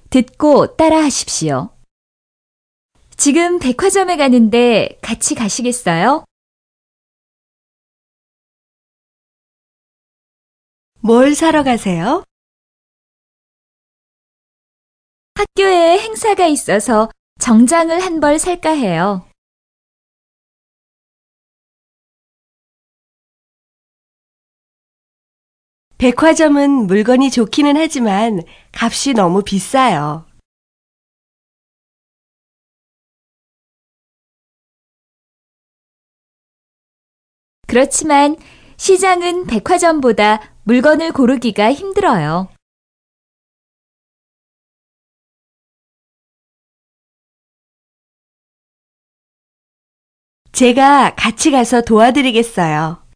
듣고 따라 하십시오. 지금 백화점에 가는데 같이 가시겠어요? 뭘 사러 가세요? 학교에 행사가 있어서 정장을 한 벌 살까 해요. 백화점은 물건이 좋기는 하지만 값이 너무 비싸요. 그렇지만 시장은 백화점보다 물건을 고르기가 힘들어요. 제가 같이 가서 도와드리겠어요.